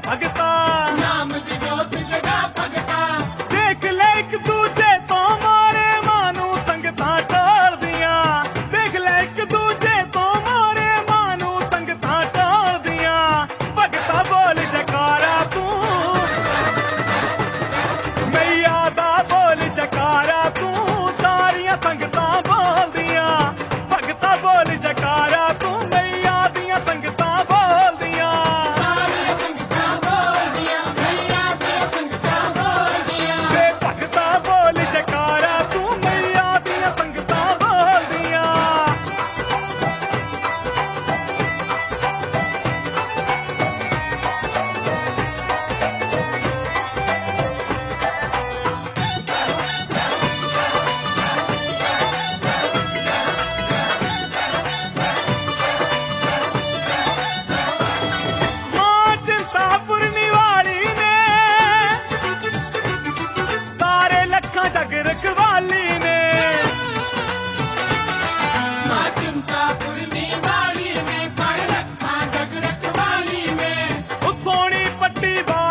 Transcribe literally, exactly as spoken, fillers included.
भगता नाम दी जोत जगा भगता देख ले एक दूजे तो मारे मानू संगतां टाल दियां देख ले एक दूजे तो मारे मानू संगतां टाल दियां भगता बोल जकारा तू मैया दा बोल जकारा तू सारियां संगतां बोलदियां भगता बोल जकारा तू मैया दियां संगतां बोलदियां सारियां संगतां बोलदियां मैया दियां संगतां बोलदियां ते भगता बोल जकारा तू मैया दियां संगतां बोलदियां मां चिंतापुरनी वाली ने तारे लखां जग रखवाली ने मां चिंतापुरनी वाली ने पर रखा जग रखवाली ने ओ सोनी पट्टी